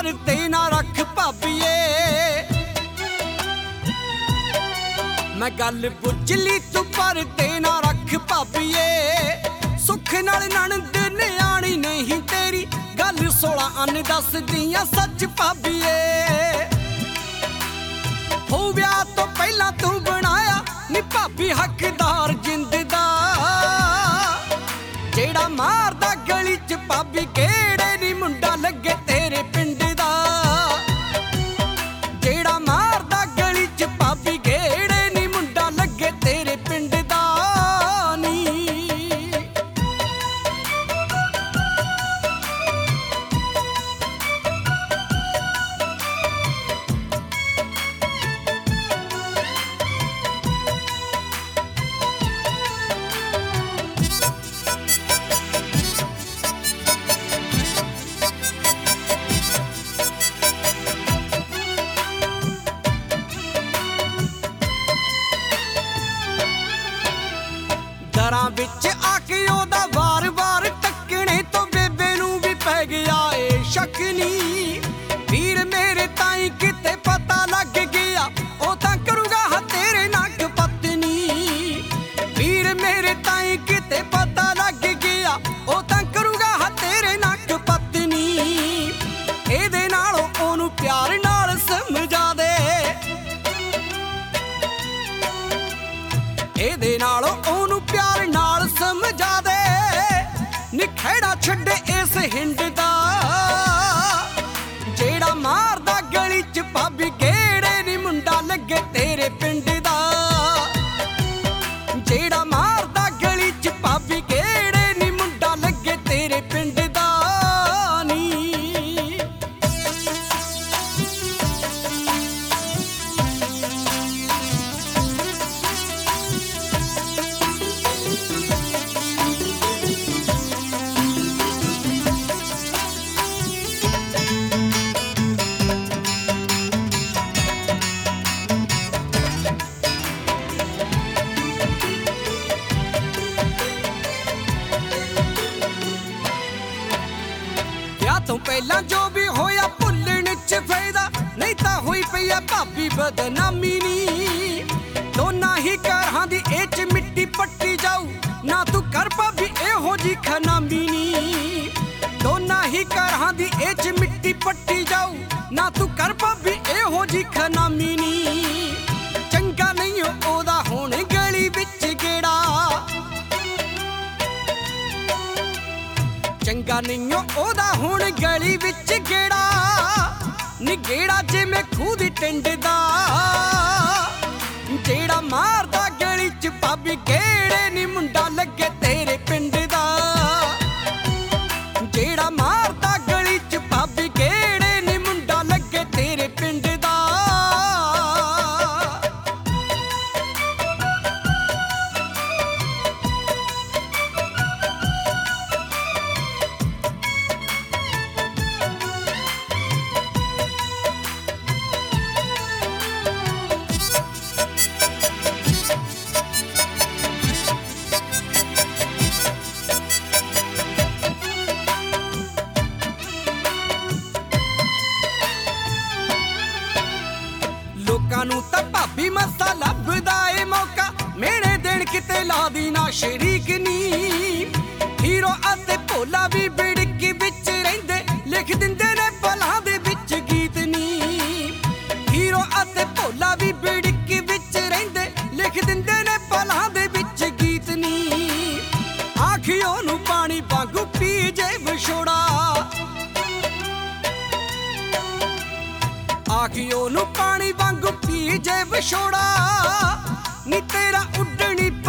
परते ना रख भाभीए। मैं गल बुझ ली तू परते ना रख भाभीए। सुख नाल नणद न्याणी नहीं तेरी, गल 16 अन दस दियां सच भाभीए। हो विआह तो पहला तू बनाया नी भाभी हकदार जिंद दा, जेड़ा मारदा गली च भाभी गेड़े नी मुंडा लगे तेरे पिंड दा। जेड़ा मारदा गली च भाभी गेड़े नी मुंडा लगे तेरे पिंड दा नी। घरां विच आके ओदा वार वार टक्कणे तो बेबे नूं भी पै गया ए शक नी। वीर मेरे ताई किते पता लग गया ओ तां करूगा हा तेरे नाग पत्नी। वीर मेरे ताई किते पता लग गया ओ तां करूगा हा तेरे नाग पत्नी। एदे नालों ओनू प्यार नाल समझा दे, एदे नालों ओनू प्यार नाल समझा दे। निखेड़ा छड्डे इस हिंड दा, जेड़ा मारदा गली च भाभी गेड़े नी मुंडा लगे तेरे पिंड दा। जेड़ा मारदा गली च भाभी गेड़े नी मुंडा लगे तेरे पिंड दा नी। तो पहला जो भी होया भुलण च फायदा, नहीं तां होई पई आ भाभी बदनामी नी। दोना ही घरां दी ए च मिट्टी पट्टी जाऊ, ना तू कर भाभी एहो जी खनामी नी। दोना ही घरां दी ए च मिट्टी पट्टी जाऊ, ना तू कर भाभी एहो जी खनामी नी। चंगा नहीं ओदा हुण गली विच गेड़ा, चंगा नहीं ओदा हुण गली विच गेड़ा। नी गेड़ा जिवें खूह दी टिंड दा, जेड़ा मारदा गली च भाभी गेड़े नी मुंडा लगे तेरे पिंड दा। जेड़ा मारदा गली च भाभी गेड़े नी मुंडा लगे तेरे पिंड दा। लोकां नूं तां भाभी मसा लभदा ए मौका, मेरे देण किते ला दी ना शरीक नी। हीरो अते भोला भी बिड़क विच रहिंदे, लिख दिंदे ने पलां दे विच गीत नी। हीरो अते भोला भी बिड़क विच रहिंदे, लिख दिंदे ने पलां दे विच गीत नी। आखियों नूं पानी वांगू पी जे विछोड़ा, आखियों नूं पानी वांगू पी जे विछोड़ा। नी तेरा उड्डणी